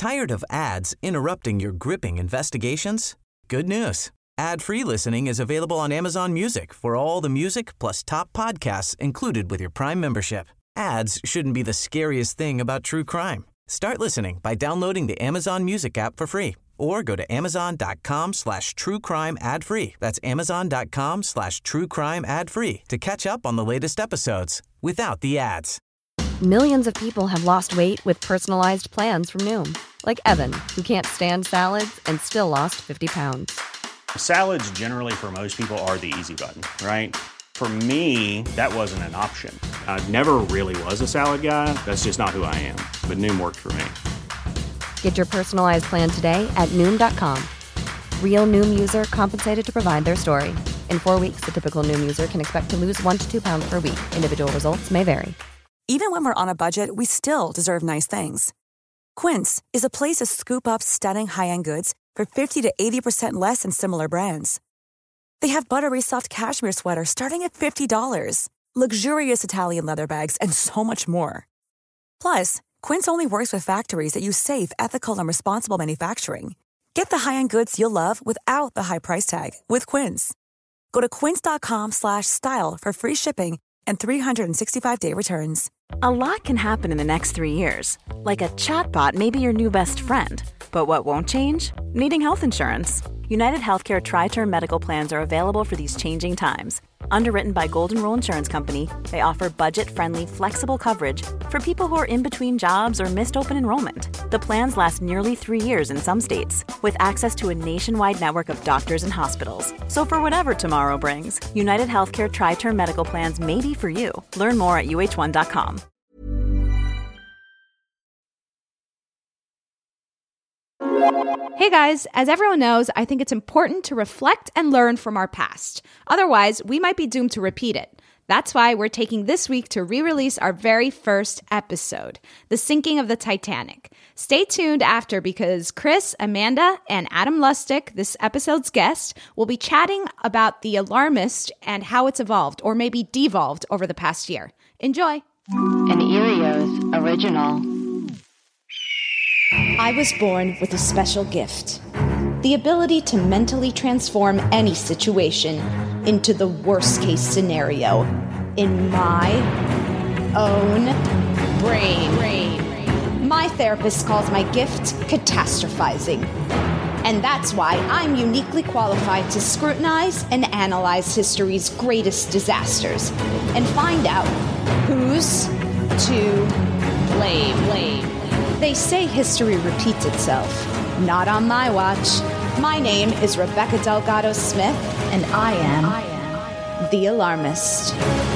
Tired of ads interrupting your gripping investigations? Good news. Ad-free listening is available on Amazon Music for all the music plus top podcasts included with your Prime membership. Ads shouldn't be the scariest thing about true crime. Start listening by downloading the Amazon Music app for free or go to amazon.com/truecrime ad-free. That's amazon.com/truecrime ad-free to catch up on the latest episodes without the ads. Millions of people have lost weight with personalized plans from Noom. Like Evan, who can't stand salads and still lost 50 pounds. Salads generally for most people are the easy button, right? For me, that wasn't an option. I never really was a salad guy. That's just not who I am. But Noom worked for me. Get your personalized plan today at Noom.com. Real Noom user compensated to provide their story. In 4 weeks, the typical Noom user can expect to lose 1 to 2 pounds per week. Individual results may vary. Even when we're on a budget, we still deserve nice things. Quince is a place to scoop up stunning high-end goods for 50 to 80% less than similar brands. They have buttery soft cashmere sweaters starting at $50, luxurious Italian leather bags, and so much more. Plus, Quince only works with factories that use safe, ethical, and responsible manufacturing. Get the high-end goods you'll love without the high price tag with Quince. Go to quince.com/style for free shipping and 365-day returns. A lot can happen in the next 3 years. Like a chatbot may be your new best friend. But what won't change? Needing health insurance. United Healthcare Tri-Term Medical Plans are available for these changing times. Underwritten by Golden Rule Insurance Company, they offer budget-friendly, flexible coverage for people who are in between jobs or missed open enrollment. The plans last nearly 3 years in some states, with access to a nationwide network of doctors and hospitals. So for whatever tomorrow brings, United Healthcare Tri-Term Medical Plans may be for you. Learn more at uh1.com. Hey guys, as everyone knows, I think it's important to reflect and learn from our past. Otherwise, we might be doomed to repeat it. That's why we're taking this week to re-release our very first episode, The Sinking of the Titanic. Stay tuned after because Chris, Amanda, and Adam Lustig, this episode's guest, will be chatting about The Alarmist and how it's evolved, or maybe devolved, over the past year. Enjoy! An Erios original. I was born with a special gift. The ability to mentally transform any situation into the worst-case scenario in my own brain. My therapist calls my gift catastrophizing. And that's why I'm uniquely qualified to scrutinize and analyze history's greatest disasters and find out who's to blame. They say history repeats itself. Not on my watch. My name is Rebecca Delgado Smith, and I am The Alarmist.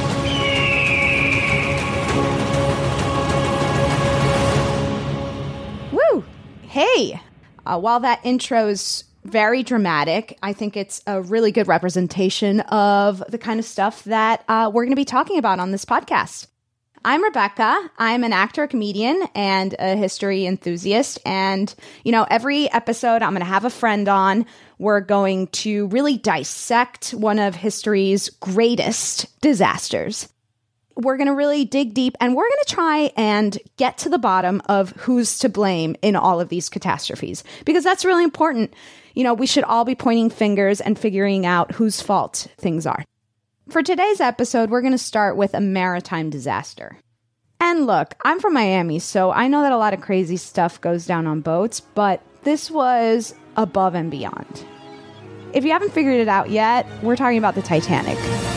Woo! Hey! While that intro's very dramatic, I think it's a really good representation of the kind of stuff that we're going to be talking about on this podcast. I'm Rebecca. I'm an actor, comedian, and a history enthusiast. And, every episode I'm going to have a friend on. We're going to really dissect one of history's greatest disasters. We're going to really dig deep, and we're going to try and get to the bottom of who's to blame in all of these catastrophes, because that's really important. We should all be pointing fingers and figuring out whose fault things are. For today's episode, we're going to start with a maritime disaster. And look, I'm from Miami, so I know that a lot of crazy stuff goes down on boats, but this was above and beyond. If you haven't figured it out yet, we're talking about the Titanic.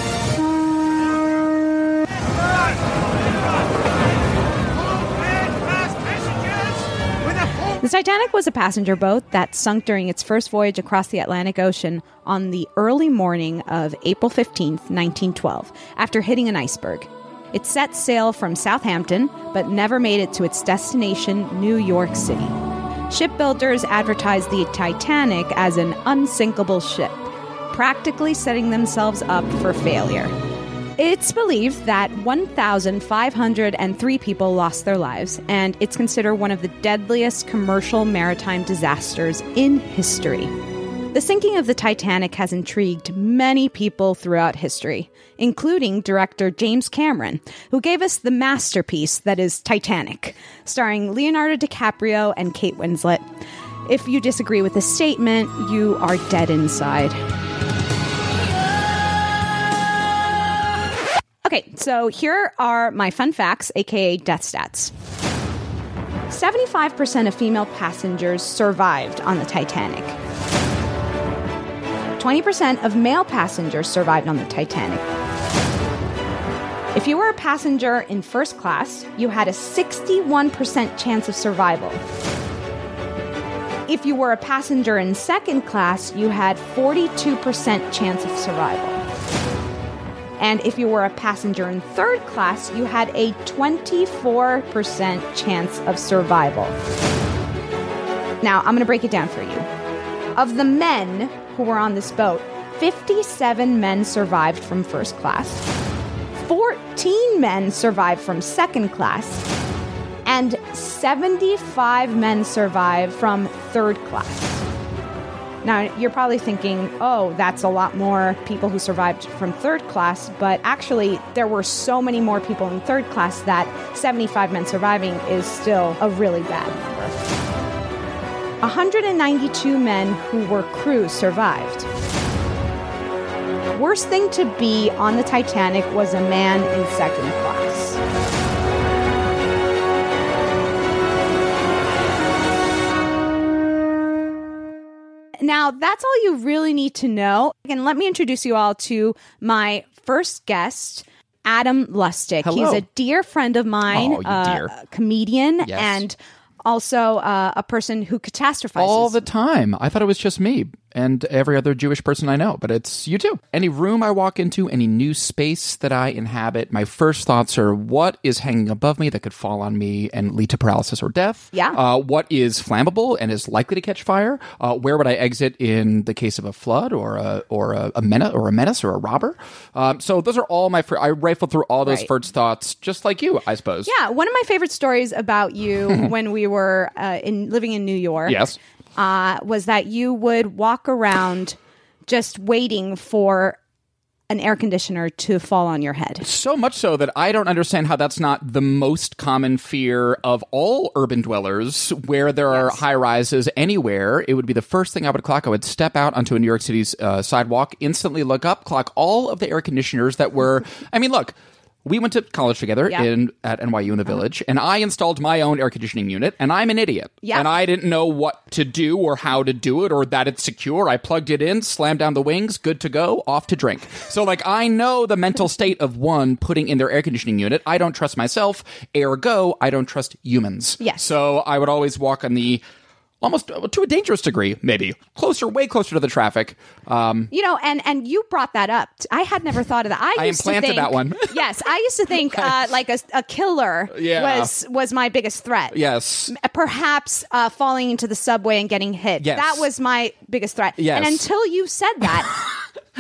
The Titanic was a passenger boat that sunk during its first voyage across the Atlantic Ocean on the early morning of April 15th, 1912, after hitting an iceberg. It set sail from Southampton, but never made it to its destination, New York City. Shipbuilders advertised the Titanic as an unsinkable ship, practically setting themselves up for failure. It's believed that 1,503 people lost their lives, and it's considered one of the deadliest commercial maritime disasters in history. The sinking of the Titanic has intrigued many people throughout history, including director James Cameron, who gave us the masterpiece that is Titanic, starring Leonardo DiCaprio and Kate Winslet. If you disagree with this statement, you are dead inside. Okay, so here are my fun facts, aka death stats. 75% of female passengers survived on the Titanic. 20% of male passengers survived on the Titanic. If you were a passenger in first class, you had a 61% chance of survival. If you were a passenger in second class, you had 42% chance of survival. And if you were a passenger in third class, you had a 24% chance of survival. Now, I'm going to break it down for you. Of the men who were on this boat, 57 men survived from first class, 14 men survived from second class, and 75 men survived from third class. Now, you're probably thinking, oh, that's a lot more people who survived from third class, but actually, there were so many more people in third class that 75 men surviving is still a really bad number. 192 men who were crew survived. Worst thing to be on the Titanic was a man in second class. Now, that's all you really need to know. And let me introduce you all to my first guest, Adam Lustig. Hello. He's a dear friend of mine, dear. A comedian, Yes. and also a person who catastrophizes. All the time. I thought it was just me and every other Jewish person I know, but it's you too. Any room I walk into, any new space that I inhabit, my first thoughts are what is hanging above me that could fall on me and lead to paralysis or death? Yeah. What is flammable and is likely to catch fire? Where would I exit in the case of a flood or a menace or a robber? So those are all my. I rifle through all those Right. first thoughts, just like you, I suppose. Yeah, one of my favorite stories about you when we were living in New York Yes. Was that you would walk around just waiting for an air conditioner to fall on your head. So much so that I don't understand how that's not the most common fear of all urban dwellers where there are high rises anywhere. It would be the first thing I would clock. I would step out onto a New York City's sidewalk, instantly look up, clock all of the air conditioners that were, I mean, look, we went to college together at NYU in the Village, and I installed my own air conditioning unit, and I'm an idiot. Yeah. And I didn't know what to do or how to do it or that it's secure. I plugged it in, slammed down the wings, good to go, off to drink. So, I know the mental state of one putting in their air conditioning unit. I don't trust myself. Ergo, I don't trust humans. Yes. So I would always walk on the almost to a dangerous degree, maybe way closer to the traffic. And you brought that up. I had never thought of that. I used implanted to think, that one. Yes, I used to think a killer was my biggest threat. Yes. Perhaps falling into the subway and getting hit. Yes. That was my biggest threat. Yes. And until you said that,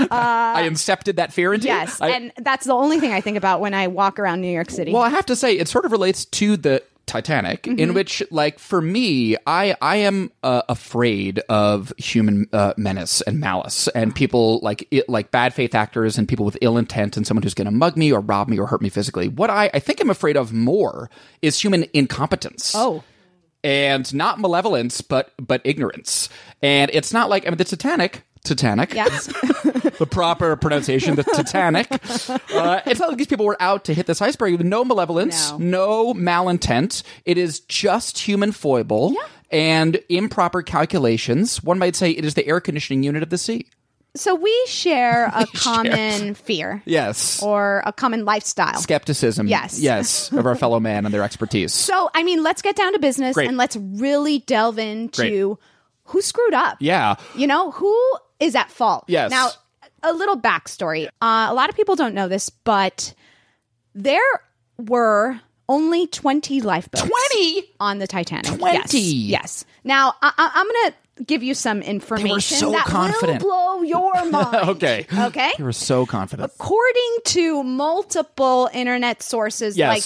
I incepted that fear into you. yes, and that's the only thing I think about when I walk around New York City. Well, I have to say, it sort of relates to the Titanic, in which, for me, I am afraid of human menace and malice and people like bad faith actors and people with ill intent and someone who's going to mug me or rob me or hurt me physically. What I think I'm afraid of more is human incompetence. Oh. And not malevolence, but ignorance. And it's not like, the Titanic. Yes. The proper pronunciation, the Titanic. It's not like these people were out to hit this iceberg. No malevolence, no malintent. It is just human foible and improper calculations. One might say it is the air conditioning unit of the sea. So we share a common fear. Yes. Or a common lifestyle. Skepticism. Yes. Of our fellow man and their expertise. So, let's get down to business Great. and let's really delve into who screwed up. Yeah. Who is at fault. Yes. Now, a little backstory. A lot of people don't know this, but there were only 20 lifeboats. 20? On the Titanic. 20? Yes. Now, I'm going to give you some information so that confident. will blow your mind. Okay. You were so confident. According to multiple internet sources like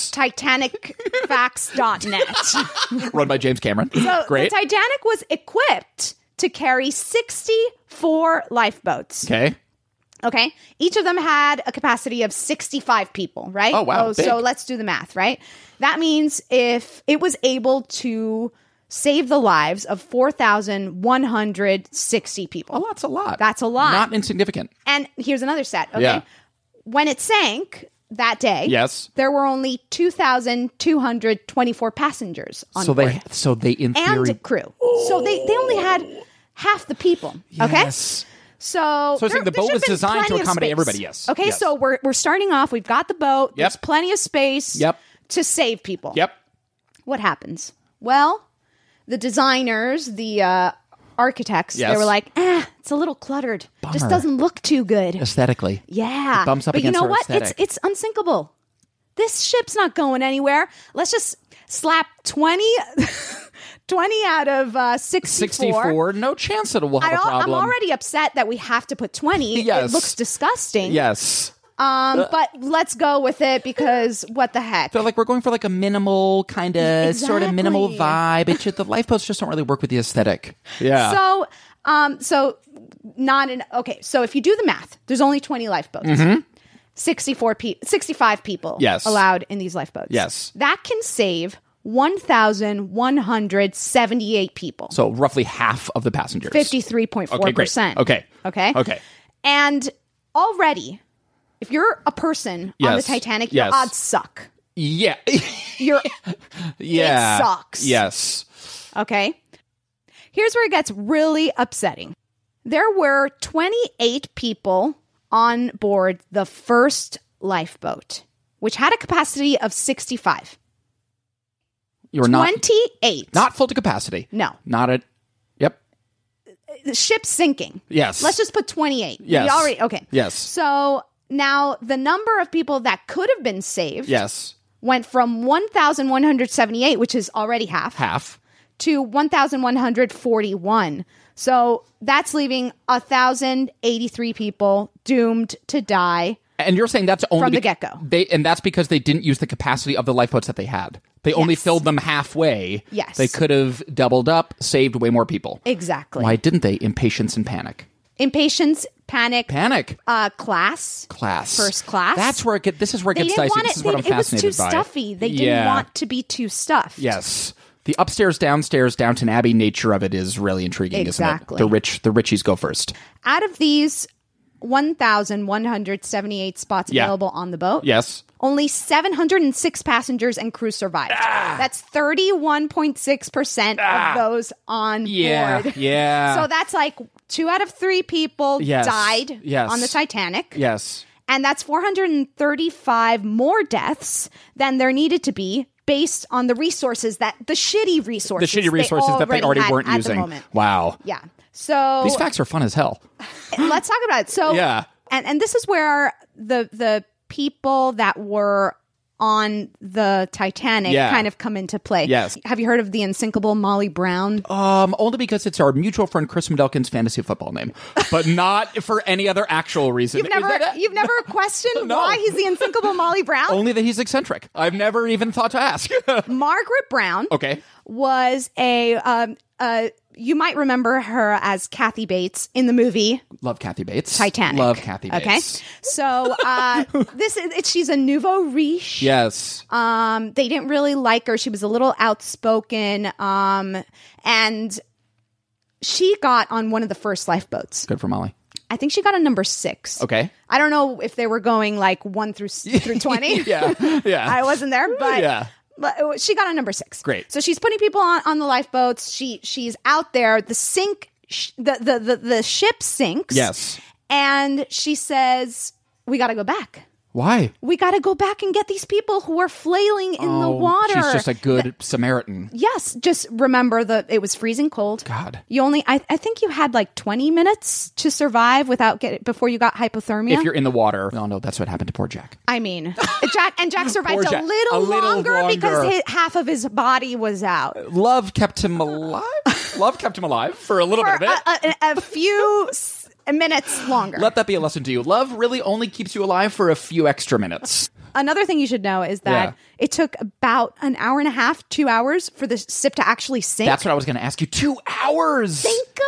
TitanicFacts.net. Run by James Cameron. So Great. the Titanic was equipped to carry 64 lifeboats. Okay. Each of them had a capacity of 65 people, right? Oh, wow. So let's do the math, right? That means if it was able to save the lives of 4,160 people. Oh, that's a lot. That's a lot. Not insignificant. And here's another stat, okay? Yeah. When it sank that day, Yes. there were only 2,224 passengers on board. So they in theory And crew. So they only had half the people, okay? Yes. So So I think the there boat should was have been designed to plenty of accommodate space. everybody, yes. Okay, Yes. so we're starting off. We've got the boat. Yep. There's plenty of space Yep. to save people. Yep. What happens? Well, the designers, the architects, Yes. they were like, it's a little cluttered. Just Bummer. doesn't look too good. Aesthetically. Yeah. It bumps up but you against know our what? aesthetic. It's unsinkable. This ship's not going anywhere. Let's just slap 20 out of 64. 64. No chance that we'll have a problem. I'm already upset that we have to put 20. Yes. It looks disgusting. Yes. But let's go with it because what the heck? So like we're going for like a minimal kind of sort of minimal Exactly. vibe. It's just, the lifeboats just don't really work with the aesthetic. Yeah. So so if you do the math, there's only 20 lifeboats. 65 people Yes. allowed in these lifeboats. Yes. That can save 1,178 people. So roughly half of the passengers. 53.4%. Okay. Okay. And already, if you're a person on the Yes. Titanic, your Yes. odds suck. Yeah. You're Yeah. It sucks. Yes. Okay. Here's where it gets really upsetting. There were 28 people on board the first lifeboat, which had a capacity of 65. You're not 28. full to capacity. No. Not at. Yep. The ship's sinking. Yes. Let's just put 28. Yes. Okay. Yes. So now the number of people that could have been saved Yes. went from 1,178, which is already half, to 1,141. So that's leaving 1,083 people doomed to die. And you're saying that's only From the get-go. And that's because they didn't use the capacity of the lifeboats that they had. They only Yes. filled them halfway. Yes. They could have doubled up, saved way more people. Exactly. Why didn't they? Impatience and panic. Impatience, panic, Panic. Class. First class. That's where this is where it They gets didn't dicey. want This it. is what I'm It was too fascinated by. stuffy. They didn't want to be too stuffed. Yes. The upstairs, downstairs, Downton Abbey nature of it is really intriguing, Exactly. isn't it? The richies go first. Out of these 1,178 spots Yeah. available on the boat, Yes. only 706 passengers and crew survived. That's 31.6% of those on Yeah. board. Yeah. So that's like 2 out of 3 people Yes. died Yes. on the Titanic. Yes. And that's 435 more deaths than there needed to be based on the resources that the shitty resources that they already weren't had using. At the moment. Wow. Yeah. So These facts are fun as hell. let's talk about it. So Yeah. and this is where the people that were on the Titanic Yeah. kind of come into play. Yes. Have you heard of the unsinkable Molly Brown? Only because it's our mutual friend Chris Medelkin's fantasy football name, but not for any other actual reason. You've never questioned No. why he's the unsinkable Molly Brown? Only that he's eccentric. I've never even thought to ask. Margaret Brown Okay. was you might remember her as Kathy Bates in the movie Love Kathy Bates. Titanic. Love Kathy Bates. Okay, so she's a nouveau riche. Yes. They didn't really like her. She was a little outspoken, and she got on one of the first lifeboats. Good for Molly. I think she got on number 6. Okay. I don't know if they were going like 1 through 20. Yeah. Yeah. I wasn't there, but Yeah. But she got on number 6. Great. So she's putting people on the lifeboats. She's out there. The ship sinks. Yes. And she says, "We got to go back. Why? We got to go back and get these people who are flailing in the water." She's just a good Samaritan. Yes, just remember it was freezing cold. God. You only I think you had like 20 minutes to survive before you got hypothermia. If you're in the water. Oh, no, that's what happened to poor Jack. I mean, Jack survived Poor a Jack. little A little longer because longer. half of his body was out. Love kept him alive. Love kept him alive for a little For bit of it. a few minutes longer. Let that be a lesson to you. Love really only keeps you alive for a few extra minutes. Another thing you should know is that it took about an hour and a half, 2 hours for the ship to actually sink. That's what I was going to ask you. 2 hours. Think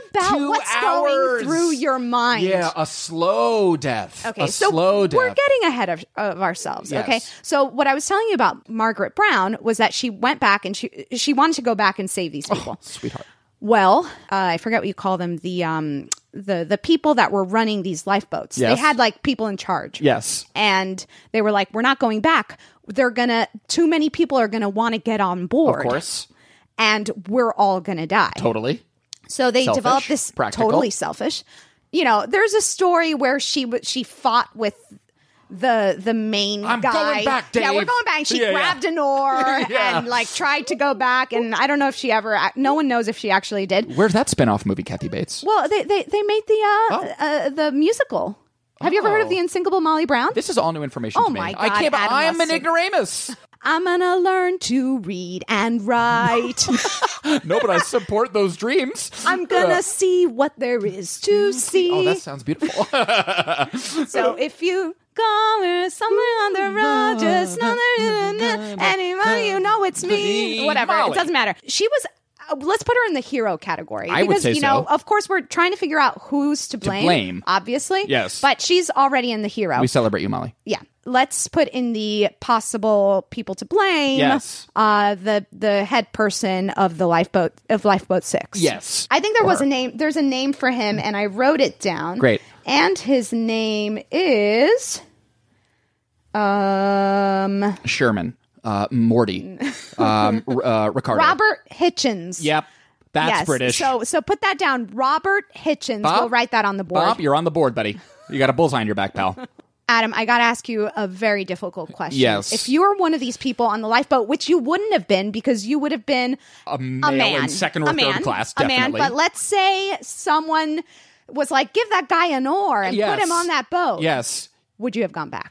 about 2 what's hours. going through your mind. Yeah, a slow death. Okay, a so slow death. we're getting ahead of ourselves. Yes. Okay, so what I was telling you about Margaret Brown was that she went back and she wanted to go back and save these people. Sweetheart. Well, I forget what you call them. The people that were running these lifeboats. Yes. They had like people in charge. Yes. And they were like, we're not going back. Too many people are gonna want to get on board. Of course. And we're all gonna die. Totally. So they Selfish, developed this practical. totally selfish. You know, there's a story where she fought with the main I'm guy. going back, Dave. Yeah, we're going back. She Yeah, grabbed an oar Yeah. and like tried to go back. And I don't know if she ever. No one knows if she actually did. Where's that spin-off movie, Kathy Bates? Well, they made the musical. Have you ever heard of the Unsinkable Molly Brown? This is all new information to me. my I God, can't. Adam I'm an Wilson. ignoramus. I'm gonna learn to read and write. No, but I support those dreams. I'm gonna see what there is to see. Oh, that sounds beautiful. So if you go somewhere on the road, just know that anybody you know it's me. Whatever, Molly. it doesn't matter. She was. Let's put her in the hero category. I would because, say you know, so. of course, we're trying to figure out who's to blame. Obviously, Yes. But she's already in the hero. We celebrate you, Molly. Yeah. Let's put in the possible people to blame. Yes. The head person of the Lifeboat 6. Yes. I think there was Or- a name. There's a name for him, and I wrote it down. Great. And his name is Sherman, Morty, Ricardo. Robert Hitchens. Yep. That's Yes. British. So put that down. Robert Hitchens. Bob? We'll write that on the board. Bob, you're on the board, buddy. You got a bullseye on your back, pal. Adam, I got to ask you a very difficult question. Yes. If you were one of these people on the lifeboat, which you wouldn't have been because you would have been A man. in second or A man. third class, A man. definitely. But let's say someone was like, give that guy an oar and Yes. put him on that boat. Yes. Would you have gone back?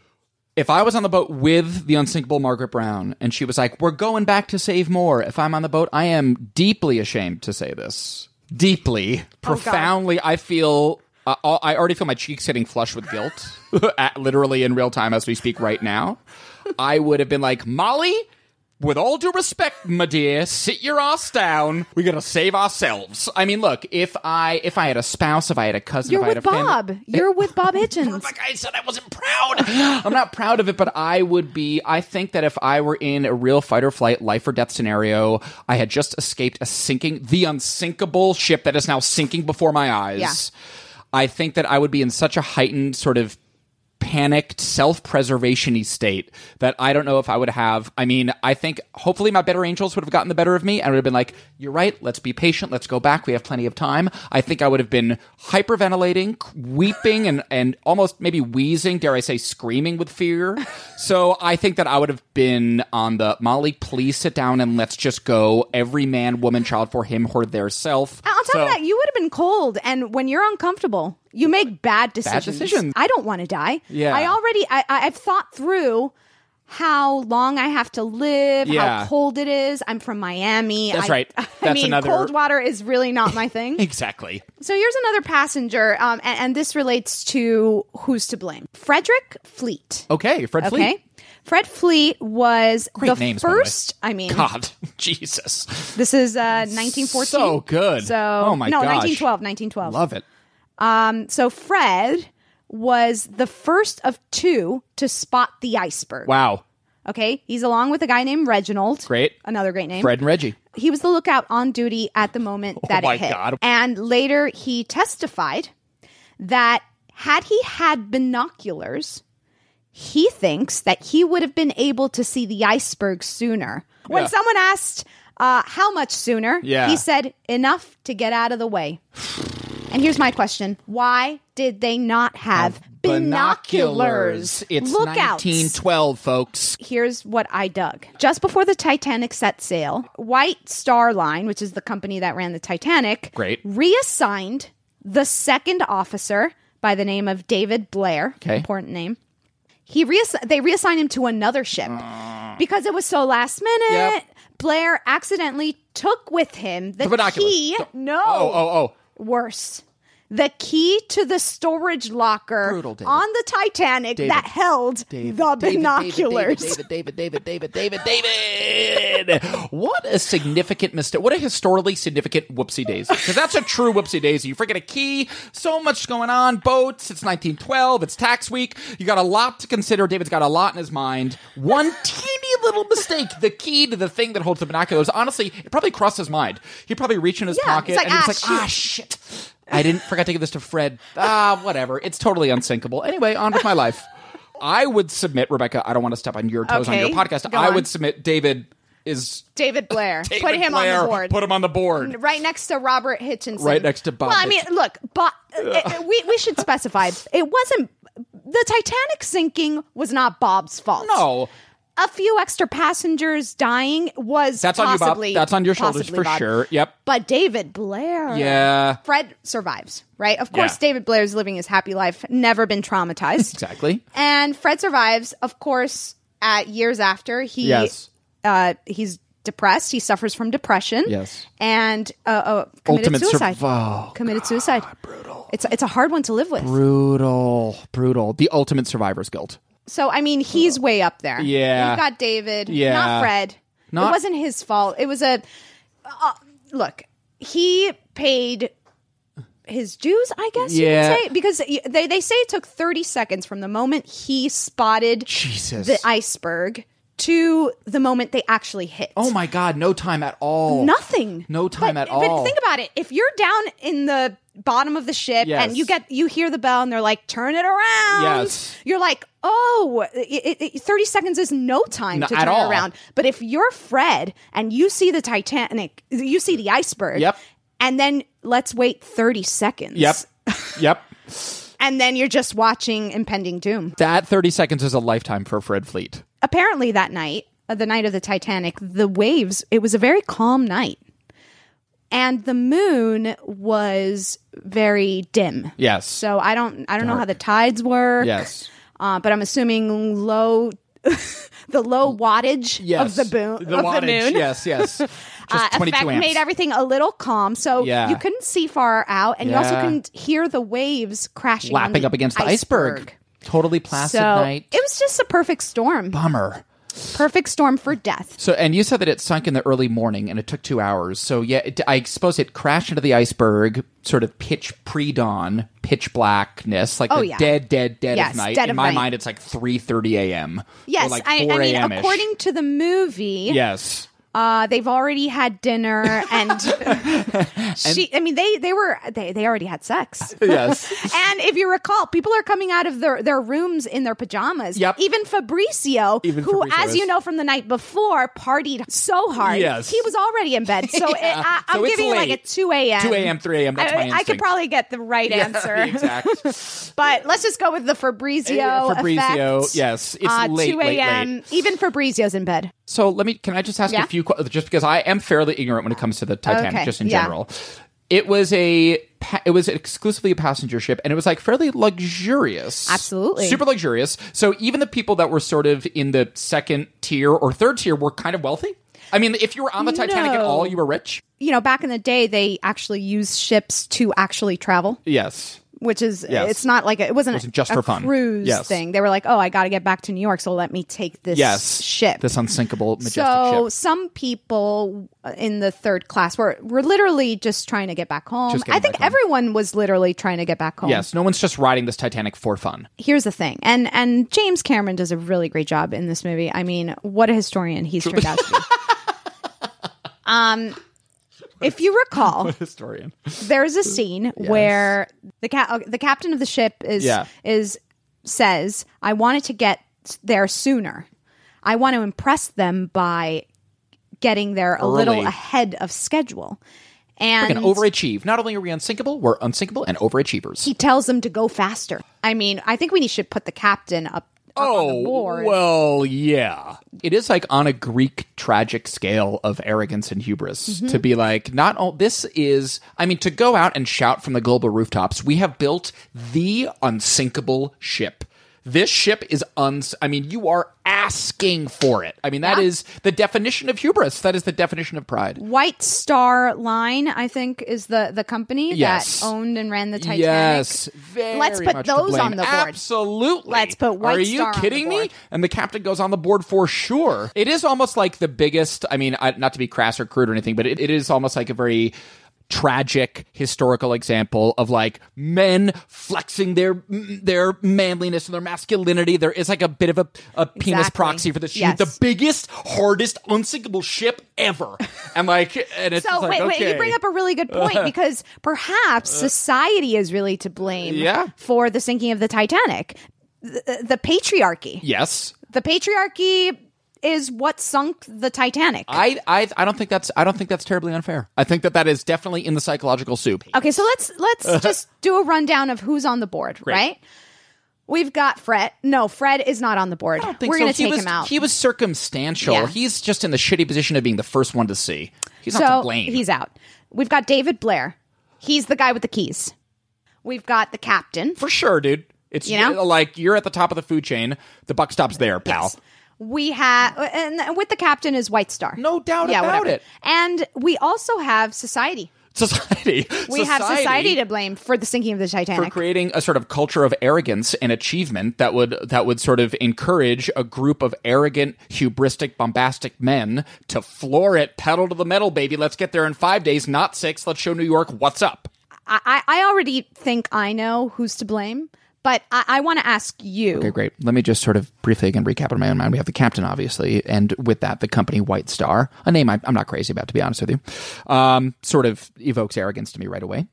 If I was on the boat with the unsinkable Margaret Brown and she was like, we're going back to save more. If I'm on the boat, I am deeply ashamed to say this. Deeply, profoundly, I feel... I already feel my cheeks hitting flush with guilt, literally in real time as we speak right now. I would have been like, Molly, with all due respect, my dear, sit your ass down. We gotta save ourselves. I mean, look, if I had a spouse, if I had a cousin, You're if I had with a family, Bob. You're with Bob Hitchens. like I said, I wasn't proud. I'm not proud of it, but I would be. I think that if I were in a real fight or flight, life or death scenario, I had just escaped the unsinkable ship that is now sinking before my eyes. Yeah. I think that I would be in such a heightened sort of panicked, self-preservation-y state that I don't know if I would have. I mean, I think hopefully my better angels would have gotten the better of me and would have been like, you're right, let's be patient, let's go back, we have plenty of time. I think I would have been hyperventilating, weeping, and almost maybe wheezing, dare I say, screaming with fear. So I think that I would have been on the, Molly, please sit down and let's just go. Every man, woman, child for him, her, their self. On top of that, you would have been cold, and when you're uncomfortable, you make bad decisions. I don't want to die. Yeah. I've thought through how long I have to live, Yeah. how cold it is. I'm from Miami. That's right. I That's mean, another- cold water is really not my thing. Exactly. So here's another passenger, and this relates to who's to blame. Frederick Fleet. Okay, Fred Fleet. Okay. Fred Fleet was Great the names, by the way. first. I mean, God, Jesus. this is 1914. So good. So Oh my no, gosh. 1912. Love it. So Fred was the first of two to spot the iceberg. Wow. Okay, he's along with a guy named Reginald. Great. Another great name. Fred and Reggie. He was the lookout on duty at the moment that my it hit. God. And later he testified that had he had binoculars, he thinks that he would have been able to see the iceberg sooner. When Yeah. someone asked how much sooner, Yeah. he said enough to get out of the way. And here's my question. Why did they not have binoculars? It's Lookouts. 1912, folks. Here's what I dug. Just before the Titanic set sail, White Star Line, which is the company that ran the Titanic, Great. reassigned the second officer by the name of David Blair. Okay. Important name. They reassigned him to another ship because it was so last minute. Yep. Blair accidentally took with him the binoculars. key. No. Oh. Worse. the key to the storage locker Brutal, David. on the Titanic that held the binoculars. David. What a significant mistake. What a historically significant whoopsie daisy. Because that's a true whoopsie daisy. You forget a key. So much going on. Boats. It's 1912. It's tax week. You got a lot to consider. David's got a lot in his mind. One teeny little mistake. The key to the thing that holds the binoculars. Honestly, it probably crossed his mind. He'd probably reach in his pocket it's like, and he's like, shit. I didn't forget to give this to Fred. Whatever. It's totally unsinkable. Anyway, on with my life. I would submit, Rebecca, I don't want to step on your toes on your podcast. I would submit David Blair. David Put him Blair. on the board. Put him on the board. Right next to Robert Hitchinson. Right next to Bob. Well, I mean, look, we should specify. It wasn't... The Titanic sinking was not Bob's fault. No. A few extra passengers dying was That's on you, Bob. That's on your shoulders for Bob. sure. Yep. But David Blair. Yeah. Fred survives, right? Of course, David Blair's living his happy life, never been traumatized. Exactly. And Fred survives, of course, years after. He's depressed. He suffers from depression. Yes. And committed suicide. Committed suicide. Brutal. It's a hard one to live with. Brutal. The ultimate survivor's guilt. So, I mean, he's way up there. Yeah. We've got David, Yeah. not Fred. It wasn't his fault. It was look, he paid his dues, I guess you could say. Because they say it took 30 seconds from the moment he spotted the iceberg to the moment they actually hit. Oh my God, no time at all. Nothing. No time at all. But think about it. If you're down in the bottom of the ship and you hear the bell and they're like, turn it around. Yes. You're like, 30 seconds is no time to turn it around. But if you're Fred and you see the Titanic, you see the iceberg. Yep. And then let's wait 30 seconds. Yep. And then you're just watching impending doom. That 30 seconds is a lifetime for Fred Fleet. Apparently that night, the night of the Titanic, the waves, it was a very calm night. And the moon was very dim. Yes. So I don't know how the tides work. Yes. But I'm assuming the low wattage of the moon. The wattage, yes. Just 22 effect amps. made everything a little calm, so Yeah. you couldn't see far out, and you also couldn't hear the waves crashing, Lapping up against the iceberg. Totally placid night. It was just a perfect storm. Bummer. Perfect storm for death. So, and you said that it sunk in the early morning and it took 2 hours. So, yeah, I suppose it crashed into the iceberg, sort of pre-dawn, pitch blackness, like dead Yes, of night. dead In of my night. mind, it's like 3:30 a.m. Yes, or like I 4 mean, a.m.-ish. according to the movie, Yes. they've already had dinner, and they already had sex. Yes. And if you recall, people are coming out of their rooms in their pajamas. Yep. Even Fabrizio, as you know from the night before, partied so hard. Yes. He was already in bed. So I'm So it's giving you like late. a 2 a.m. 2 a.m., 3 a.m., that's my instinct. I could probably get the right answer. Exact. But let's just go with the Fabrizio effect. Yes. It's late, 2 a.m. late. Even Fabrizio's in bed. So can I just ask a few questions, just because I am fairly ignorant when it comes to the Titanic, just in general. It was exclusively a passenger ship, and it was like fairly luxurious. Absolutely. Super luxurious. So even the people that were sort of in the second tier or third tier were kind of wealthy. I mean, if you were on the Titanic at all, you were rich. You know, back in the day, they actually used ships to actually travel. Yes. Which is, it's not like, it wasn't just for fun. Cruise thing. They were like, I got to get back to New York, so let me take this ship. This unsinkable, majestic so ship. Some people in the third class were literally just trying to get back home. I think everyone was literally trying to get back home. Yes, no one's just riding this Titanic for fun. Here's the thing, and James Cameron does a really great job in this movie. I mean, what a historian he's turned out to be. If you recall, historian. There's a scene where the captain of the ship says, "I wanted to get there sooner. I want to impress them by getting there a little ahead of schedule." And we're going to overachieve. Not only are we unsinkable, we're unsinkable and overachievers. He tells them to go faster. I mean, I think we should put the captain up on the board. Well, yeah. It is like on a Greek tragic scale of arrogance and hubris to be like, to go out and shout from the global rooftops, we have built the unsinkable ship. This ship is you are asking for it. I mean, that is the definition of hubris. That is the definition of pride. White Star Line, I think, is the company that owned and ran the Titanic. Yes, very Let's put much those to blame. on the board. Absolutely. Let's put White Star on the board. Are you kidding me? And the captain goes on the board for sure. It is almost like the biggest, not to be crass or crude or anything, but it is almost like a very tragic historical example of like men flexing their manliness and their masculinity. There is like a bit of a penis proxy for the ship. Yes. The biggest, hardest, unsinkable ship ever. And it's so like, wait, you bring up a really good point because perhaps society is really to blame for the sinking of the Titanic. The patriarchy. Yes. The patriarchy is what sunk the Titanic. I don't think that's terribly unfair. I think that is definitely in the psychological soup. Okay, so let's just do a rundown of who's on the board, right? We've got Fred. No, Fred is not on the board. We're going to take him out. He was circumstantial. Yeah. He's just in the shitty position of being the first one to see. He's not to blame. He's out. We've got David Blair. He's the guy with the keys. We've got the captain. For sure, dude. It's like you're at the top of the food chain. The buck stops there, pal. Yes. We have, and with the captain is White Star. No doubt about it. And we also have society. We have society to blame for the sinking of the Titanic. For creating a sort of culture of arrogance and achievement that would sort of encourage a group of arrogant, hubristic, bombastic men to floor it, pedal to the metal, baby. Let's get there in 5 days, not 6. Let's show New York what's up. I already think I know who's to blame. But I want to ask you. Okay, great. Let me just sort of briefly again recap in my own mind. We have the captain, obviously, and with that, the company White Star, a name I'm not crazy about, to be honest with you. Sort of evokes arrogance to me right away.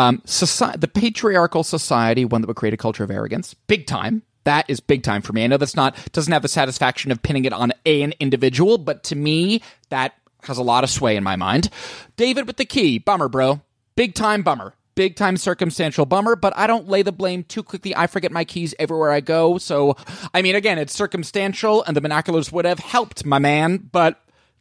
The patriarchal society, one that would create a culture of arrogance, big time. That is big time for me. I know doesn't have the satisfaction of pinning it on an individual, but to me, that has a lot of sway in my mind. David with the key, bummer, bro. Big time bummer. Big time circumstantial bummer, but I don't lay the blame too quickly. I forget my keys everywhere I go. So, again, it's circumstantial, and the binoculars would have helped, my man, but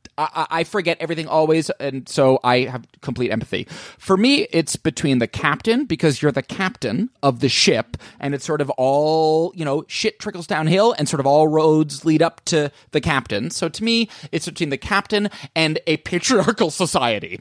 I forget everything always, and so I have complete empathy. For me, it's between the captain, because you're the captain of the ship, and it's sort of all, shit trickles downhill, and sort of all roads lead up to the captain. So to me, it's between the captain and a patriarchal society.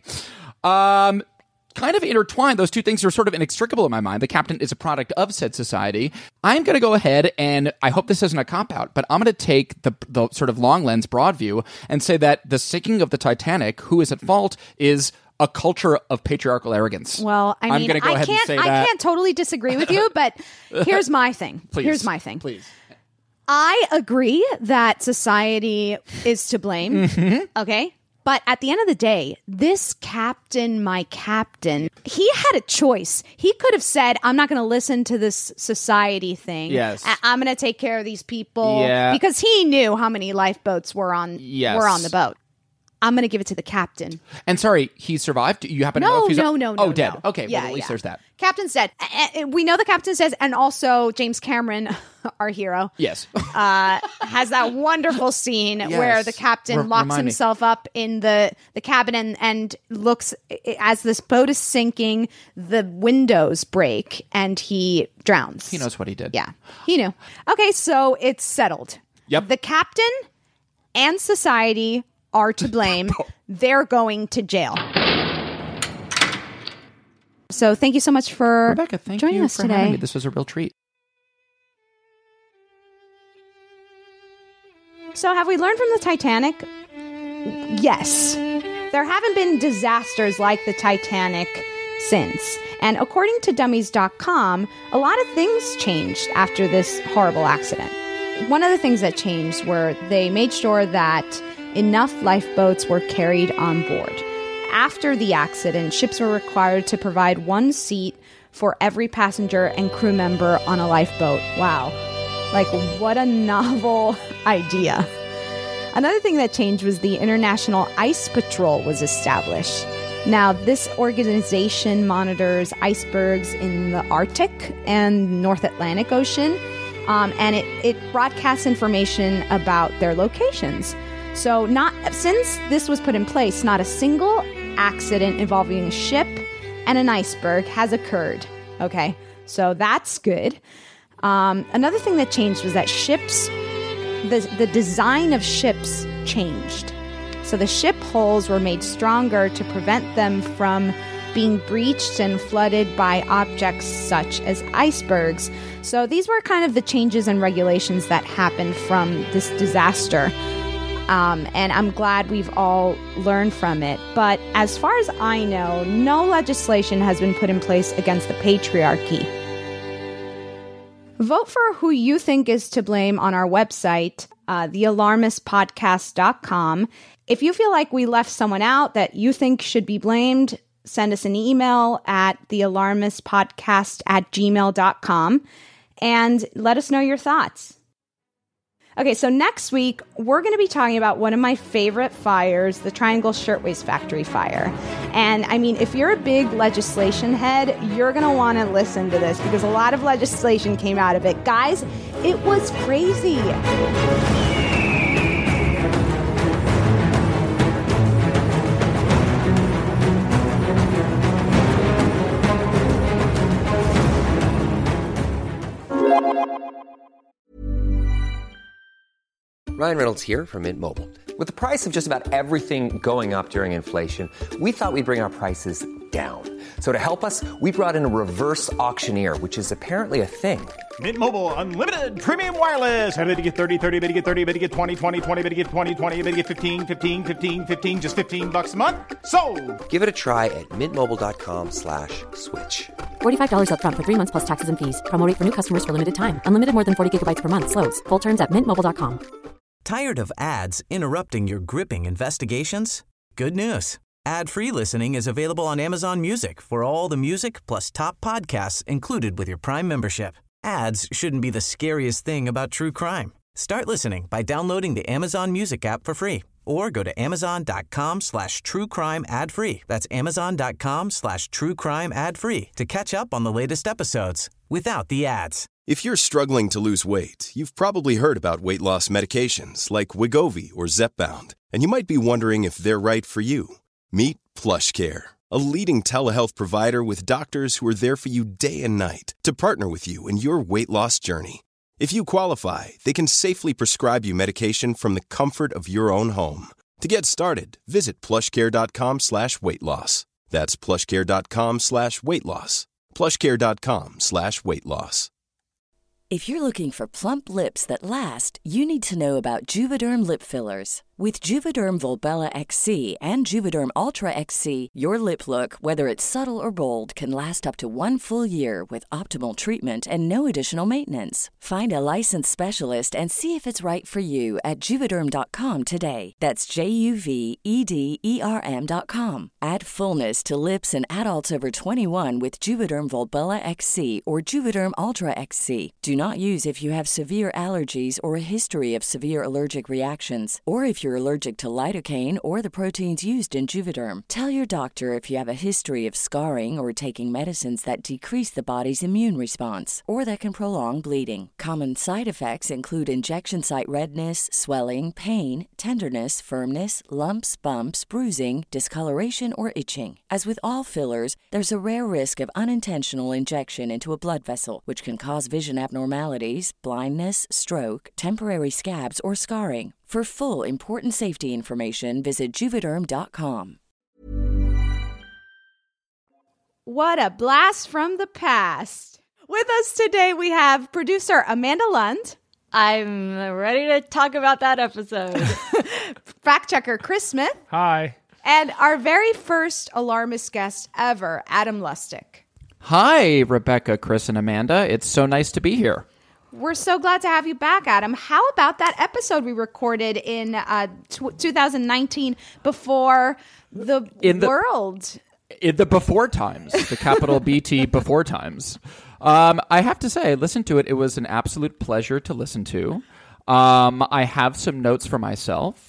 Kind of intertwined. Those two things are sort of inextricable in my mind. The captain is a product of said society. I'm going to go ahead, and I hope this isn't a cop-out, but I'm going to take the sort of long lens, broad view, and say that the sinking of the Titanic, who is at fault, is a culture of patriarchal arrogance. Well, I'm going to go ahead and say that. I can't totally disagree with you, but here's my thing. Please. Please. I agree that society is to blame. Mm-hmm. Okay? But at the end of the day, this captain, my captain, he had a choice. He could have said, I'm not going to listen to this society thing. Yes. I'm going to take care of these people. Yeah. Because he knew how many lifeboats were on the boat. I'm going to give it to the captain. And sorry, he survived? You happen to know if he's... No. Oh, dead. No. Okay, well, at least there's that. Captain's dead. We know the captain says, and also James Cameron, our hero, yes, has that wonderful scene where the captain locks himself up in the cabin and looks, as this boat is sinking, the windows break and he drowns. He knows what he did. Yeah, he knew. Okay, so it's settled. Yep. The captain and society are to blame. They're going to jail. So thank you so much for Rebecca, joining us today. Having me. This was a real treat. So have we learned from the Titanic? Yes. There haven't been disasters like the Titanic since. And according to Dummies.com, a lot of things changed after this horrible accident. One of the things that changed were they made sure that enough lifeboats were carried on board. After the accident, ships were required to provide one seat for every passenger and crew member on a lifeboat. Wow. Like, what a novel idea. Another thing that changed was the International Ice Patrol was established. Now, this organization monitors icebergs in the Arctic and North Atlantic Ocean, and it broadcasts information about their locations. So since this was put in place, not a single accident involving a ship and an iceberg has occurred. Okay, so that's good. Another thing that changed was that ships, the design of ships changed. So the ship hulls were made stronger to prevent them from being breached and flooded by objects such as icebergs. So these were kind of the changes and regulations that happened from this disaster. And I'm glad we've all learned from it. But as far as I know, no legislation has been put in place against the patriarchy. Vote for who you think is to blame on our website, thealarmistpodcast.com. If you feel like we left someone out that you think should be blamed, send us an email at thealarmistpodcast@gmail.com and let us know your thoughts. Okay, so next week, we're going to be talking about one of my favorite fires, the Triangle Shirtwaist Factory fire. And I mean, if you're a big legislation head, you're going to want to listen to this because a lot of legislation came out of it. Guys, it was crazy. Ryan Reynolds here from Mint Mobile. With the price of just about everything going up during inflation, we thought we'd bring our prices down. So to help us, we brought in a reverse auctioneer, which is apparently a thing. Mint Mobile Unlimited Premium Wireless. How to get 30, 30, bit to get 30, bit to get 20, 20, 20, bit to get 20, 20, bit to get 15, 15, 15, 15, just $15 a month? Sold! Give it a try at mintmobile.com/switch. $45 up front for 3 months plus taxes and fees. Promo rate for new customers for limited time. Unlimited more than 40 gigabytes per month. Slows full terms at mintmobile.com. Tired of ads interrupting your gripping investigations? Good news. Ad-free listening is available on Amazon Music for all the music plus top podcasts included with your Prime membership. Ads shouldn't be the scariest thing about true crime. Start listening by downloading the Amazon Music app for free or go to amazon.com/truecrime ad-free. That's amazon.com/truecrime ad-free to catch up on the latest episodes without the ads. If you're struggling to lose weight, you've probably heard about weight loss medications like Wegovy or Zepbound, and you might be wondering if they're right for you. Meet PlushCare, a leading telehealth provider with doctors who are there for you day and night to partner with you in your weight loss journey. If you qualify, they can safely prescribe you medication from the comfort of your own home. To get started, visit plushcare.com/weight-loss. That's plushcare.com/weight-loss. plushcare.com/weight-loss. If you're looking for plump lips that last, you need to know about Juvederm lip fillers. With Juvederm Volbella XC and Juvederm Ultra XC, your lip look, whether it's subtle or bold, can last up to 1 full year with optimal treatment and no additional maintenance. Find a licensed specialist and see if it's right for you at Juvederm.com today. That's JUVEDERM.com. Add fullness to lips in adults over 21 with Juvederm Volbella XC or Juvederm Ultra XC. Do not use if you have severe allergies or a history of severe allergic reactions, or if you're allergic to lidocaine or the proteins used in Juvederm. Tell your doctor if you have a history of scarring or taking medicines that decrease the body's immune response or that can prolong bleeding. Common side effects include injection site redness, swelling, pain, tenderness, firmness, lumps, bumps, bruising, discoloration, or itching. As with all fillers, there's a rare risk of unintentional injection into a blood vessel, which can cause vision abnormalities, blindness, stroke, temporary scabs, or scarring. For full important safety information, visit Juvederm.com. What a blast from the past. With us today, we have producer Amanda Lund. I'm ready to talk about that episode. Fact checker Chris Smith. Hi. And our very first alarmist guest ever, Adam Lustig. Hi, Rebecca, Chris, and Amanda. It's so nice to be here. We're so glad to have you back, Adam. How about that episode we recorded in 2019 before the world? In the before times, the capital BT before times. I have to say, I listened to it. It was an absolute pleasure to listen to. I have some notes for myself.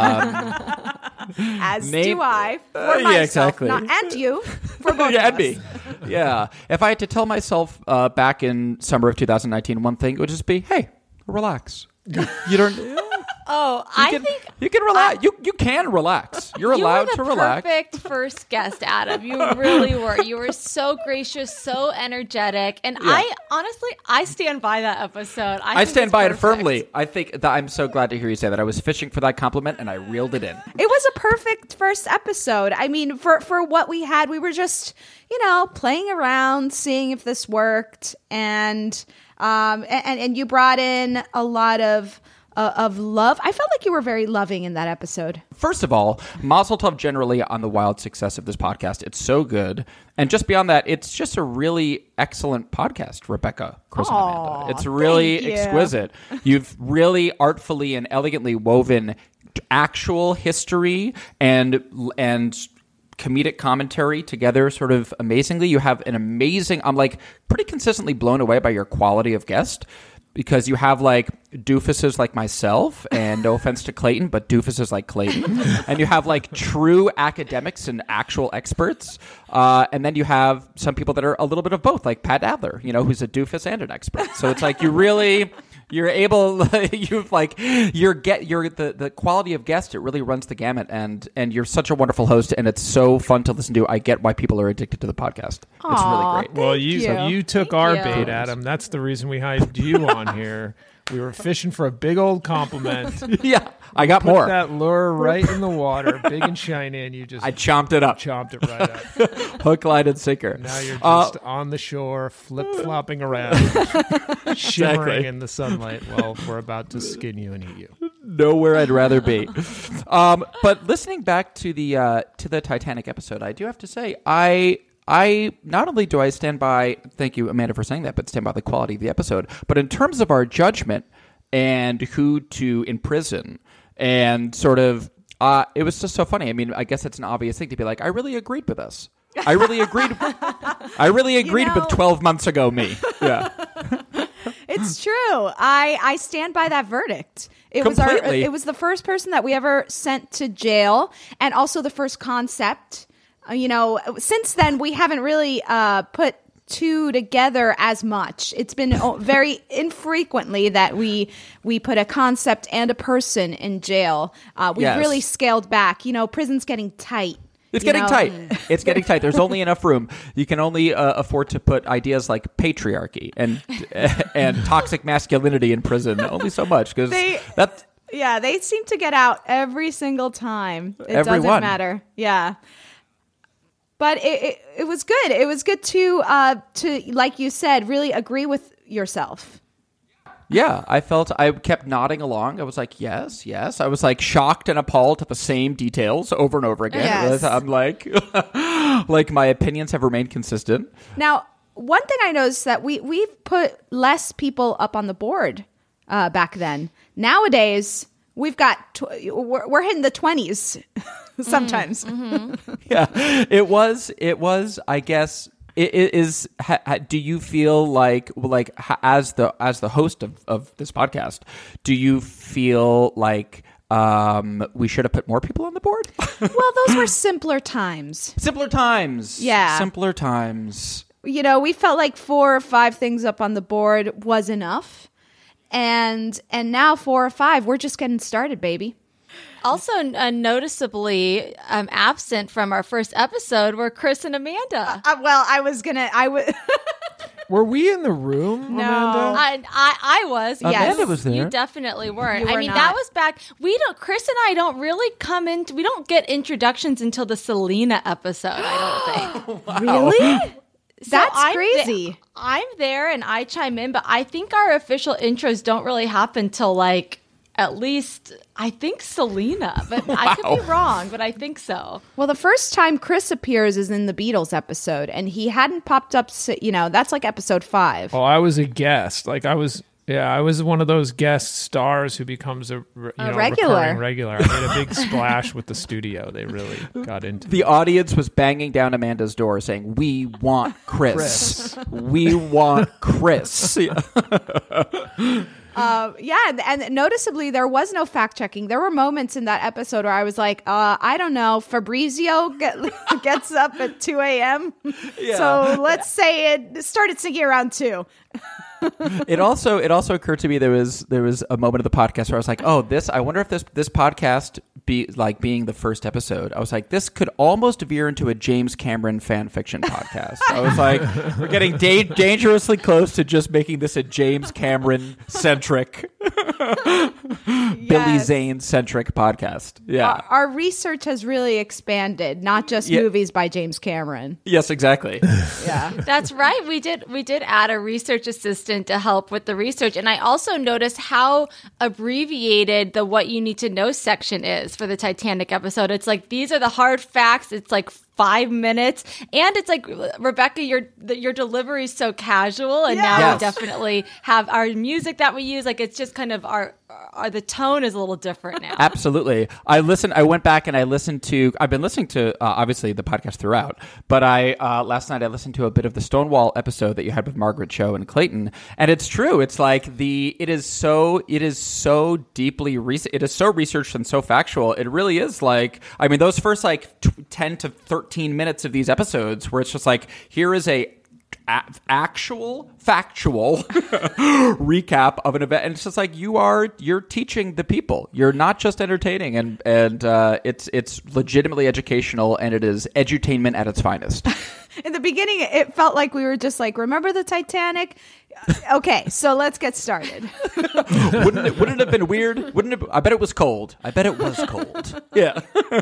As do I. For myself. Yeah, exactly. And you. For both yeah, of us. And me. Yeah. If I had to tell myself back in summer of 2019 one thing, it would just be, hey, relax. You don't... think you can relax. You can relax. You're allowed to relax. You were the perfect first guest, Adam. You really were. You were so gracious, so energetic, and I stand by that episode. I stand by it firmly. I think that I'm so glad to hear you say that. I was fishing for that compliment, and I reeled it in. It was a perfect first episode. I mean, for what we had, we were just playing around, seeing if this worked, and you brought in a lot of love. I felt like you were very loving in that episode. First of all, mazel tov generally on the wild success of this podcast. It's so good. And just beyond that, it's just a really excellent podcast, Rebecca, Chris, and Amanda. It's really exquisite. You've really artfully and elegantly woven actual history and comedic commentary together sort of amazingly. You have an amazing, I'm like pretty consistently blown away by your quality of guest, because you have like doofuses like myself, and no offense to Clayton, but doofuses like Clayton. And you have like true academics and actual experts. And then you have some people that are a little bit of both, like Pat Adler, who's a doofus and an expert. So it's like you're able, the quality of guest, it really runs the gamut, and you're such a wonderful host, and it's so fun to listen to. I get why people are addicted to the podcast. It's really great. Well, you took our bait, Adam. That's the reason we hired you on here. We were fishing for a big old compliment. Yeah, I got more. Put that lure right in the water, big and shiny, and I chomped it up. Chomped it right up. Hook, line, and sinker. Now you're just on the shore, flip-flopping around, shimmering in the sunlight while we're about to skin you and eat you. Nowhere I'd rather be. But listening back to the Titanic episode, I do have to say, I not only do I stand by, thank you, Amanda, for saying that, but stand by the quality of the episode. But in terms of our judgment and who to imprison, and sort of, it was just so funny. I mean, I guess it's an obvious thing to be like, I really agreed with us. I really agreed with 12 months ago me. Yeah. It's true. I stand by that verdict. It was the first person that we ever sent to jail, and also the first concept. Since then, we haven't really put two together as much. It's been very infrequently that we put a concept and a person in jail. We've really scaled back. Prison's getting tight. It's getting tight. It's getting tight. There's only enough room. You can only afford to put ideas like patriarchy and toxic masculinity in prison. Only so much, because that's... Yeah, they seem to get out every single time. It doesn't matter. Yeah. But it was good. It was good to like you said, really agree with yourself. Yeah, I kept nodding along. I was like, yes. I was like shocked and appalled at the same details over and over again. Yes. I'm like, like my opinions have remained consistent. Now, one thing I noticed that we've put less people up on the board back then. Nowadays, we've got we're hitting the 20s sometimes. Mm-hmm. Yeah, it was. I guess it is. Do you feel like as the host of this podcast, do you feel like we should have put more people on the board? Well, those were simpler times. Yeah, simpler times. We felt like 4 or 5 things up on the board was enough. And now 4 or 5, we're just getting started, baby. Also, noticeably absent from our first episode were Chris and Amanda. Were we in the room, No. Amanda? I was. Amanda yes, was there. You definitely weren't. You were not. That was back. Chris and I don't really we don't get introductions until the Selena episode, I don't think. Wow. Really? So That's crazy. I'm there and I chime in, but I think our official intros don't really happen till at least I think Selena, but I could be wrong, but I think so. Well, the first time Chris appears is in the Beatles episode, and he hadn't popped up. That's like episode 5. Oh, I was a guest. I was one of those guest stars who becomes a regular. recurring regular. I made a big splash with the studio. They really got into The audience was banging down Amanda's door saying, "We want Chris. We want Chris." And noticeably, there was no fact checking. There were moments in that episode where I was like, I don't know, Fabrizio gets up at 2 a.m. Yeah. So let's say it started singing around 2. It also occurred to me there was a moment of the podcast where I was like, I wonder if this podcast being the first episode, I was like, this could almost veer into a James Cameron fan fiction podcast. I was like, we're getting dangerously close to just making this a James Cameron centric, Billy Zane centric podcast. Yeah, our research has really expanded, not just movies by James Cameron. Yes, exactly. Yeah, that's right. We did add a research assistant to help with the research, and I also noticed how abbreviated the "What You Need to Know" section is for the Titanic episode. It's like, these are the hard facts. It's like 5 minutes, and it's like, Rebecca, your delivery is so casual, and now we definitely have our music that we use. Like, it's just kind of the tone is a little different now. Absolutely. I went back and I listened to. I've been listening to obviously the podcast throughout, but last night I listened to a bit of the Stonewall episode that you had with Margaret Cho and Clayton, and it's true. It's like it is so deeply it is so researched and so factual. It really is like, I mean, those first like 10 to 13 minutes of these episodes where it's just like, here is a actual factual recap of an event, and it's just like, you're teaching the people. You're not just entertaining, and it's legitimately educational, and it is edutainment at its finest. In the beginning, it felt like we were just like, remember the Titanic? Okay, so let's get started. Wouldn't it have been weird? I bet it was cold. Yeah. Yeah.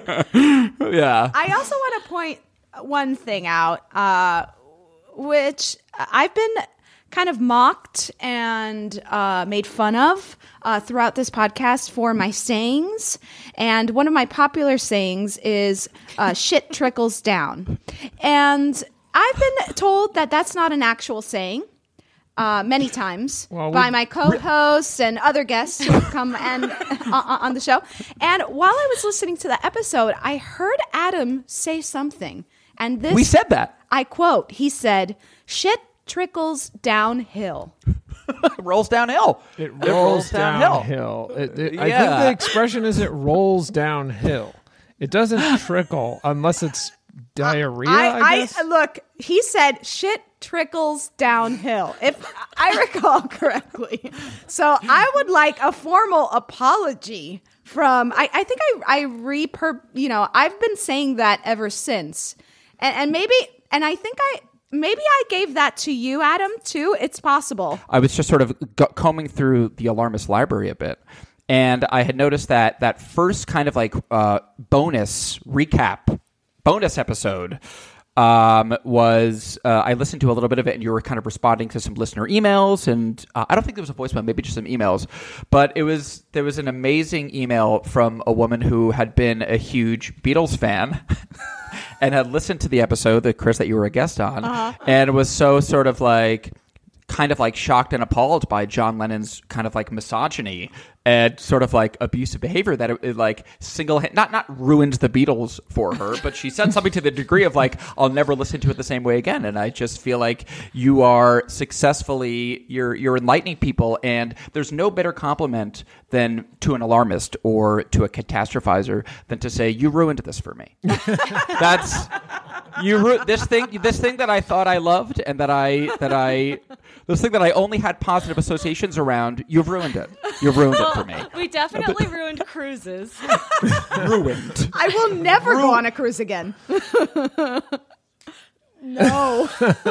I also want to point one thing out, which I've been kind of mocked and made fun of throughout this podcast for my sayings. And one of my popular sayings is shit trickles down. And I've been told that that's not an actual saying many times by my co-hosts and other guests who have come on the show. And while I was listening to the episode, I heard Adam say something. And we said that. I quote, he said, shit trickles downhill. Rolls downhill. It rolls downhill. I think the expression is it rolls downhill. It doesn't trickle unless it's diarrhea, I guess. Look, he said shit trickles downhill, if I recall correctly. So I would like a formal apology from, I think I've been saying that ever since. And maybe I gave that to you, Adam, too. It's possible. I was just sort of combing through the Alarmist library a bit, and I had noticed that first kind of like bonus episode was I listened to a little bit of it, and you were kind of responding to some listener emails, and I don't think there was a voicemail, maybe just some emails, but there was an amazing email from a woman who had been a huge Beatles fan and had listened to the episode that Chris, that you were a guest on, and was so sort of like kind of like shocked and appalled by John Lennon's kind of like misogyny and sort of like abusive behavior that it like not ruined the Beatles for her, but she said something to the degree of like, I'll never listen to it the same way again. And I just feel like you are you're enlightening people, and there's no better compliment than to an alarmist or to a catastrophizer than to say, you ruined this for me. That's this thing that I thought I loved and this thing that I only had positive associations around. You've ruined it. You've ruined it for me. We definitely ruined cruises. Ruined. I will never go on a cruise again. No.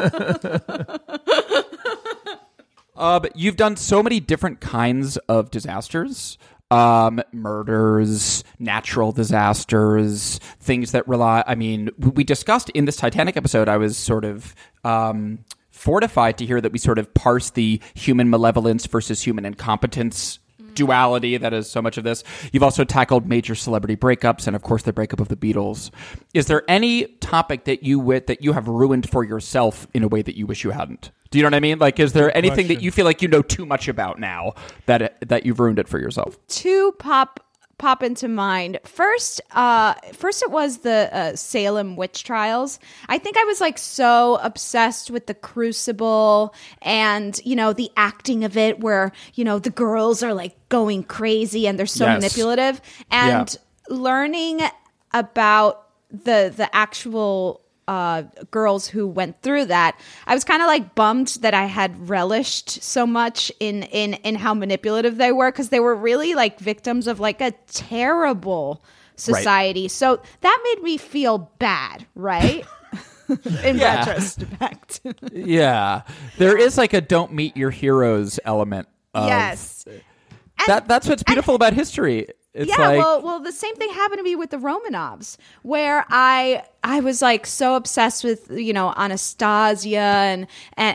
But you've done so many different kinds of disasters. Murders, natural disasters, things that we discussed in this Titanic episode. I was sort of fortified to hear that we sort of parse the human malevolence versus human incompetence duality that is so much of this. You've also tackled major celebrity breakups and, of course, the breakup of the Beatles. Is there any topic that you have ruined for yourself in a way that you wish you hadn't? Do you know what I mean? Like, is there anything that you feel like you know too much about now that you've ruined it for yourself? Two pop pop into mind. First it was the Salem witch trials. I think I was like so obsessed with the Crucible and, you know, the acting of it where, you know, the girls are like going crazy and they're so manipulative, and learning about the actual girls who went through that, I was kind of like bummed that I had relished so much in how manipulative they were, because they were really like victims of like a terrible society. Right. So that made me feel bad, right? In retrospect. Yeah. There is like a don't meet your heroes element. Yes. That's what's beautiful about history. It's well, the same thing happened to me with the Romanovs, where I was like so obsessed with, you know, Anastasia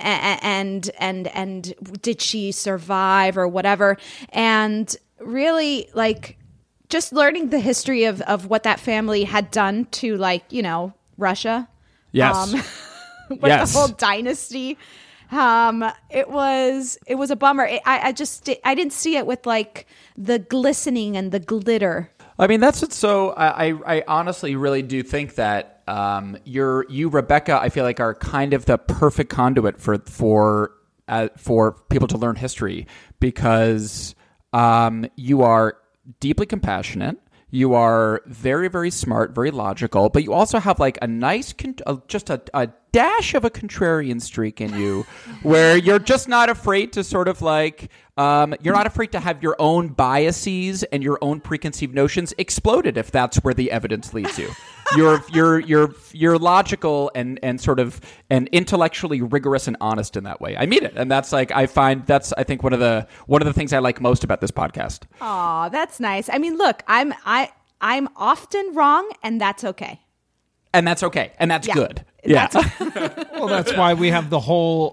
and did she survive or whatever, and really like just learning the history of what that family had done to, like, you know, Russia. Yes. With the whole dynasty. It was a bummer. I didn't see it with like the glistening and the glitter. I mean, that's what's so. I honestly really do think that you, Rebecca, I feel like are kind of the perfect conduit for people to learn history, because you are deeply compassionate. You are very, very smart, very logical, but you also have like a nice, just a dash of a contrarian streak in you, where you're just not afraid to sort of like, you're not afraid to have your own biases and your own preconceived notions exploded if that's where the evidence leads you. You're logical and sort of and intellectually rigorous and honest in that way. I mean it, and that's like I think one of the things I like most about this podcast. Aw, that's nice. I mean, look, I'm often wrong, and that's okay. And that's okay, and that's good. Yeah. Well, that's why we have the whole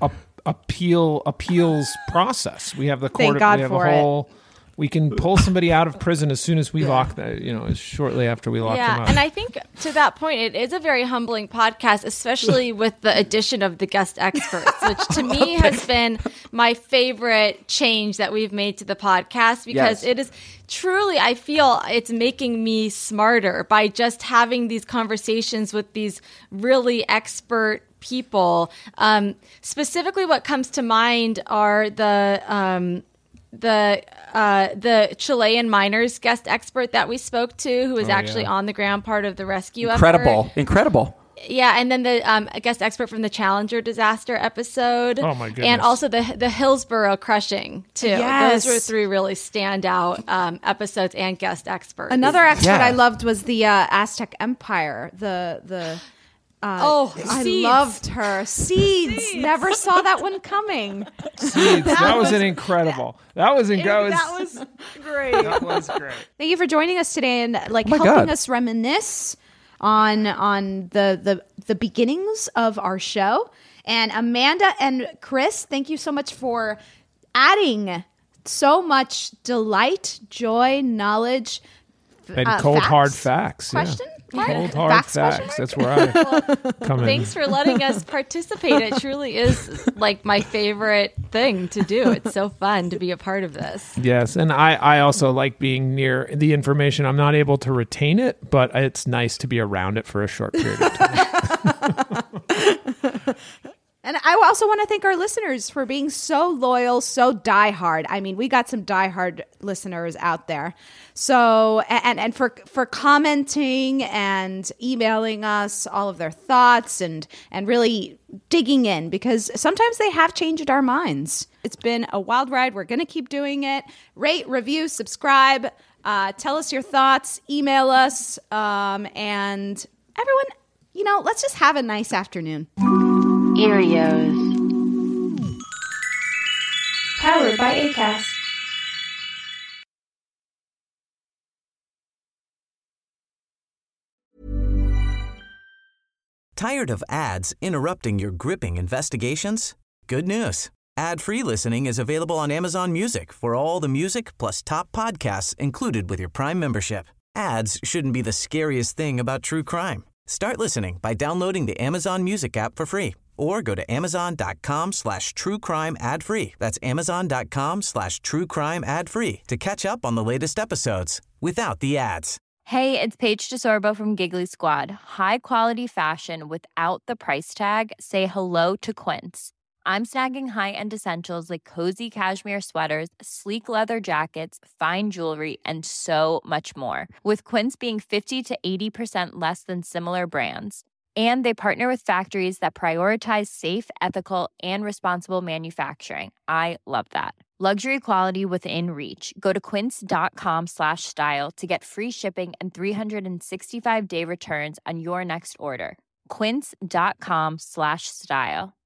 appeals process. We have the court. Thank God we have for a whole. We can pull somebody out of prison as soon as we lock them, you know, shortly after we lock them up. And I think to that point, it is a very humbling podcast, especially with the addition of the guest experts, which to me has been my favorite change that we've made to the podcast, because it is truly, I feel it's making me smarter by just having these conversations with these really expert people. Specifically, what comes to mind are the Chilean miners guest expert that we spoke to, who was actually on the ground part of the rescue effort. Incredible. Yeah, and then the guest expert from the Challenger disaster episode. Oh my goodness. And also the Hillsborough crushing too. Yes. Those were three really standout episodes and guest experts. Another expert I loved was the Aztec Empire. I loved her. Seeds. Never saw that one coming. Seeds. That was incredible. That was great. That was great. Thank you for joining us today and helping us reminisce on the beginnings of our show. And Amanda and Chris, thank you so much for adding so much delight, joy, knowledge, and cold hard facts. Question? Yeah. Cold hard facts. That's where I come in. Thanks for letting us participate. It truly is like my favorite thing to do. It's so fun to be a part of this. Yes, and I also like being near the information. I'm not able to retain it, but it's nice to be around it for a short period of time. And I also want to thank our listeners for being so loyal, so diehard. I mean, we got some diehard listeners out there. So, and for commenting and emailing us all of their thoughts and really digging in, because sometimes they have changed our minds. It's been a wild ride. We're going to keep doing it. Rate, review, subscribe. Tell us your thoughts. Email us. And everyone, let's just have a nice afternoon. Erios. Powered by Acast. Tired of ads interrupting your gripping investigations? Good news. Ad-free listening is available on Amazon Music for all the music plus top podcasts included with your Prime membership. Ads shouldn't be the scariest thing about true crime. Start listening by downloading the Amazon Music app for free Or go to amazon.com/truecrime ad free. That's amazon.com/truecrime ad free to catch up on the latest episodes without the ads. Hey, it's Paige DeSorbo from Giggly Squad. High quality fashion without the price tag. Say hello to Quince. I'm snagging high-end essentials like cozy cashmere sweaters, sleek leather jackets, fine jewelry, and so much more. With Quince being 50 to 80% less than similar brands. And they partner with factories that prioritize safe, ethical, and responsible manufacturing. I love that. Luxury quality within reach. Go to quince.com/style to get free shipping and 365-day returns on your next order. Quince.com/style.